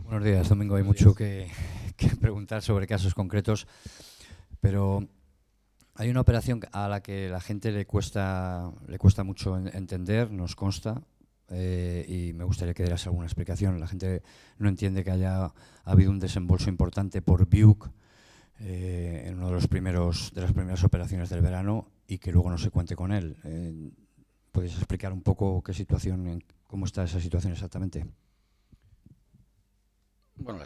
Buenos días, Domingo. Hay mucho que preguntar sobre casos concretos, pero hay una operación a la que la gente le cuesta mucho entender, nos consta, y me gustaría que dieras alguna explicación. La gente no entiende que haya habido un desembolso importante por Biuk en uno de las primeras operaciones del verano y que luego no se cuente con él. ¿Podéis explicar un poco cómo está esa situación exactamente? Bueno,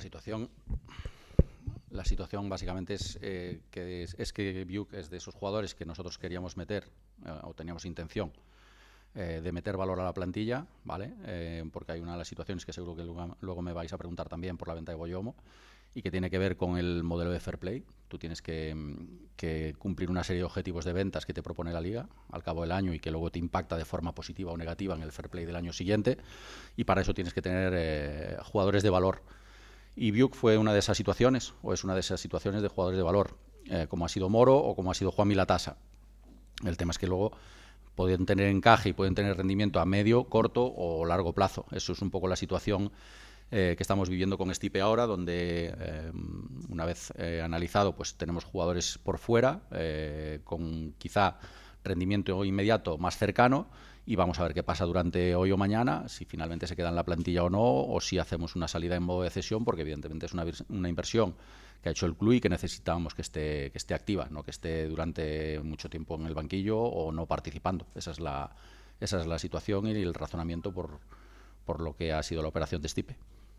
la situación básicamente es que Biuk es de esos jugadores que nosotros queríamos meter, o teníamos intención de meter valor a la plantilla, ¿vale? Porque hay una de las situaciones que seguro que luego me vais a preguntar también por la venta de Boyomo, y que tiene que ver con el modelo de fair play. Tú tienes que cumplir una serie de objetivos de ventas que te propone la Liga al cabo del año y que luego te impacta de forma positiva o negativa en el fair play del año siguiente, y para eso tienes que tener jugadores de valor. Y Biuk fue una de esas situaciones, o es una de esas situaciones de jugadores de valor, como ha sido Moro o como ha sido Juan Milatasa. El tema es que luego pueden tener encaje y pueden tener rendimiento a medio, corto o largo plazo. Eso es un poco la situación que estamos viviendo con Stipe ahora, donde una vez analizado, pues tenemos jugadores por fuera con quizá rendimiento inmediato más cercano, y vamos a ver qué pasa durante hoy o mañana, si finalmente se queda en la plantilla o no, o si hacemos una salida en modo de cesión, porque evidentemente es una inversión que ha hecho el club y que necesitábamos que esté activa, no que esté durante mucho tiempo en el banquillo o no participando. Esa es la situación y el razonamiento por lo que ha sido la operación de Stipe.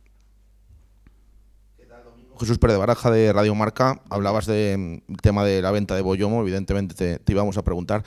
Jesús Pérez de Baraja, de Radio Marca. Hablabas del tema de la venta de Boyomo, evidentemente te íbamos a preguntar.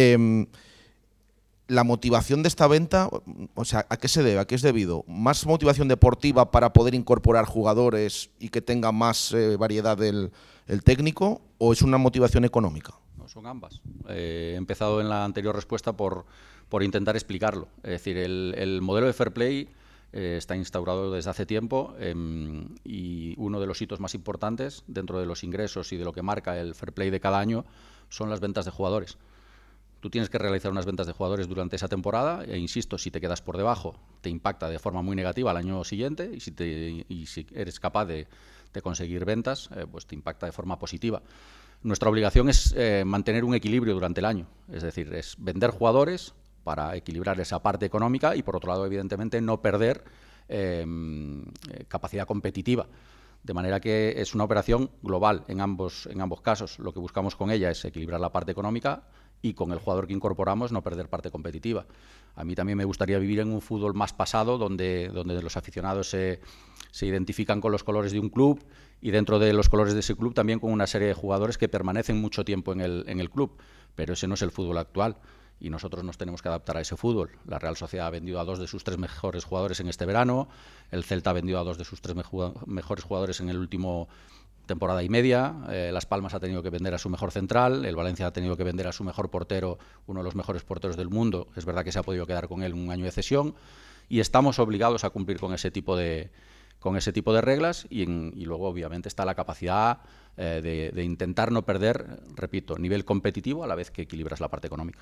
La motivación de esta venta, o sea, ¿a qué se debe? ¿A qué es debido? ¿Más motivación deportiva para poder incorporar jugadores y que tenga más variedad el técnico, o es una motivación económica? No, son ambas. He empezado en la anterior respuesta por intentar explicarlo. Es decir, el modelo de fair play está instaurado desde hace tiempo, y uno de los hitos más importantes dentro de los ingresos y de lo que marca el fair play de cada año son las ventas de jugadores. Tú tienes que realizar unas ventas de jugadores durante esa temporada e, insisto, si te quedas por debajo te impacta de forma muy negativa al año siguiente, y si eres capaz de conseguir ventas, pues te impacta de forma positiva. Nuestra obligación es mantener un equilibrio durante el año, es decir, es vender jugadores para equilibrar esa parte económica y, por otro lado, evidentemente, no perder capacidad competitiva. De manera que es una operación global en ambos casos. Lo que buscamos con ella es equilibrar la parte económica y, con el jugador que incorporamos, no perder parte competitiva. A mí también me gustaría vivir en un fútbol más pasado, donde los aficionados se identifican con los colores de un club, y dentro de los colores de ese club también con una serie de jugadores que permanecen mucho tiempo en el club. Pero ese no es el fútbol actual, y nosotros nos tenemos que adaptar a ese fútbol. La Real Sociedad ha vendido a 2 de sus 3 mejores jugadores en este verano, el Celta ha vendido a 2 de sus 3 mejores jugadores en el último temporada y media, Las Palmas ha tenido que vender a su mejor central, el Valencia ha tenido que vender a su mejor portero, uno de los mejores porteros del mundo. Es verdad que se ha podido quedar con él un año de cesión, y estamos obligados a cumplir con ese tipo de reglas, y luego obviamente está la capacidad de intentar no perder, repito, nivel competitivo a la vez que equilibras la parte económica.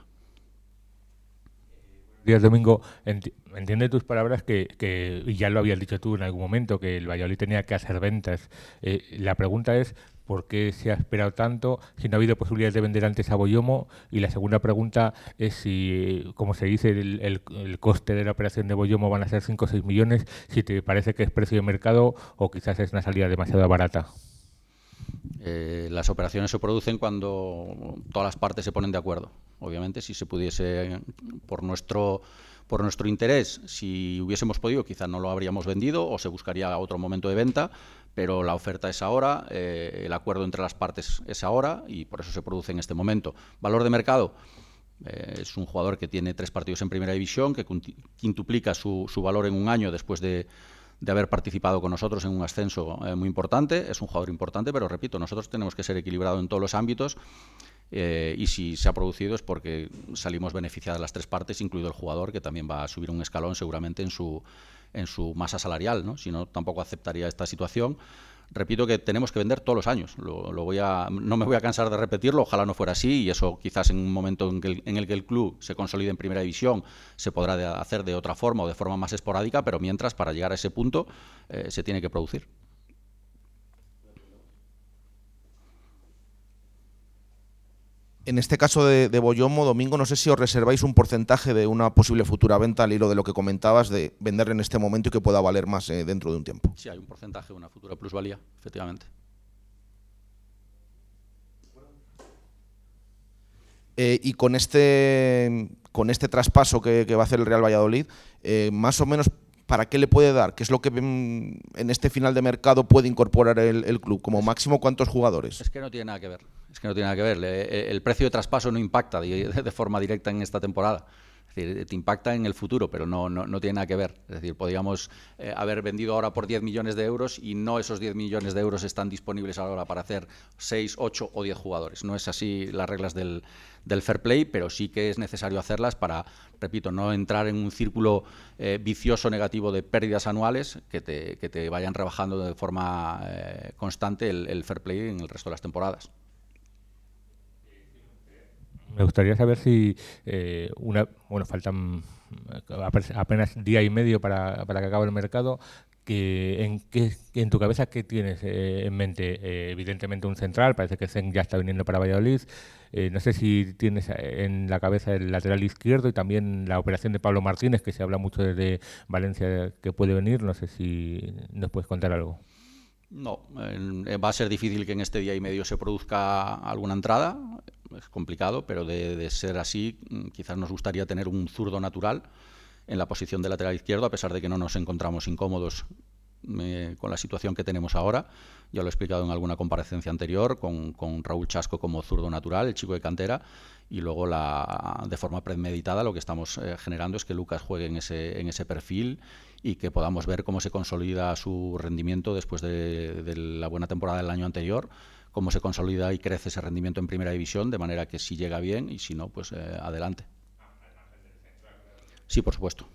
Días, Domingo, entiende tus palabras que ya lo habías dicho tú en algún momento, que el Valladolid tenía que hacer ventas. La pregunta es, ¿por qué se ha esperado tanto si no ha habido posibilidades de vender antes a Boyomo? Y la segunda pregunta es si, como se dice, el coste de la operación de Boyomo van a ser 5 o 6 millones, si te parece que es precio de mercado o quizás es una salida demasiado barata. Las operaciones se producen cuando todas las partes se ponen de acuerdo. Obviamente, si se pudiese, por nuestro interés, si hubiésemos podido, quizá no lo habríamos vendido o se buscaría otro momento de venta, pero la oferta es ahora, el acuerdo entre las partes es ahora, y por eso se produce en este momento. Valor de mercado. Es un jugador que tiene 3 partidos en primera división, que quintuplica su valor en un año después de haber participado con nosotros en un ascenso muy importante. Es un jugador importante, pero repito, nosotros tenemos que ser equilibrados en todos los ámbitos, y si se ha producido es porque salimos beneficiadas las 3 partes, incluido el jugador, que también va a subir un escalón seguramente en su masa salarial, ¿no? Si no, tampoco aceptaría esta situación. repito que tenemos que vender todos los años. No me voy a cansar de repetirlo, ojalá no fuera así, y eso quizás en un momento en el que el club se consolide en primera división se podrá hacer de otra forma o de forma más esporádica, pero mientras, para llegar a ese punto, se tiene que producir. En este caso de Boyomo, Domingo, no sé si os reserváis un porcentaje de una posible futura venta al hilo de lo que comentabas de venderle en este momento y que pueda valer más dentro de un tiempo. Sí, hay un porcentaje, una futura plusvalía, efectivamente. Y con este traspaso que va a hacer el Real Valladolid, más o menos, ¿para qué le puede dar? ¿Qué es lo que en este final de mercado puede incorporar el club? Como máximo, ¿cuántos jugadores? Es que no tiene nada que ver. El precio de traspaso no impacta de forma directa en esta temporada. Es decir, te impacta en el futuro, pero no tiene nada que ver. Es decir, podríamos haber vendido ahora por 10 millones de euros y no esos 10 millones de euros están disponibles ahora para hacer 6, 8 o 10 jugadores. No es así las reglas del fair play, pero sí que es necesario hacerlas para, repito, no entrar en un círculo vicioso negativo de pérdidas anuales que te vayan rebajando de forma constante el fair play en el resto de las temporadas. Me gustaría saber si faltan apenas día y medio para que acabe el mercado. En tu cabeza, ¿qué tienes en mente? Evidentemente un central, parece que Zen ya está viniendo para Valladolid. No sé si tienes en la cabeza el lateral izquierdo y también la operación de Pablo Martínez, que se habla mucho desde Valencia que puede venir. No sé si nos puedes contar algo. No, va a ser difícil que en este día y medio se produzca alguna entrada. Es complicado, pero de ser así, quizás nos gustaría tener un zurdo natural en la posición de lateral izquierdo, a pesar de que no nos encontramos incómodos con la situación que tenemos ahora. Ya lo he explicado en alguna comparecencia anterior, con Raúl Chasco como zurdo natural, el chico de cantera, y luego de forma premeditada lo que estamos generando es que Lucas juegue en ese perfil y que podamos ver cómo se consolida su rendimiento después de la buena temporada del año anterior, cómo se consolida y crece ese rendimiento en primera división, de manera que si llega bien y si no, pues adelante. Sí, por supuesto.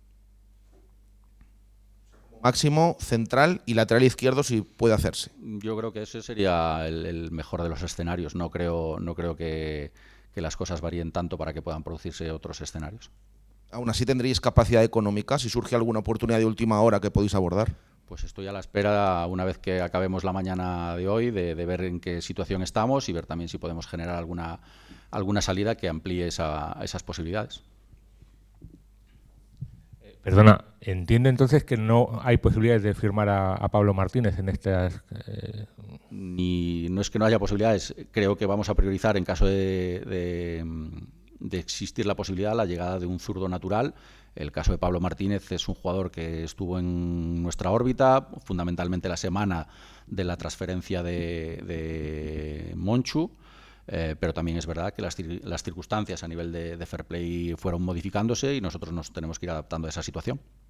Máximo, central y lateral izquierdo si puede hacerse. Yo creo que ese sería el mejor de los escenarios. No creo que las cosas varíen tanto para que puedan producirse otros escenarios. Aún así, ¿tendréis capacidad económica si surge alguna oportunidad de última hora que podéis abordar? Pues estoy a la espera, una vez que acabemos la mañana de hoy, de ver en qué situación estamos y ver también si podemos generar alguna salida que amplíe esas posibilidades. Perdona, entiendo entonces que no hay posibilidades de firmar a Pablo Martínez en estas... No es que no haya posibilidades, creo que vamos a priorizar en caso de existir la posibilidad la llegada de un zurdo natural. El caso de Pablo Martínez es un jugador que estuvo en nuestra órbita, fundamentalmente la semana de la transferencia de Monchu, pero también es verdad que las circunstancias a nivel de fair play fueron modificándose y nosotros nos tenemos que ir adaptando a esa situación.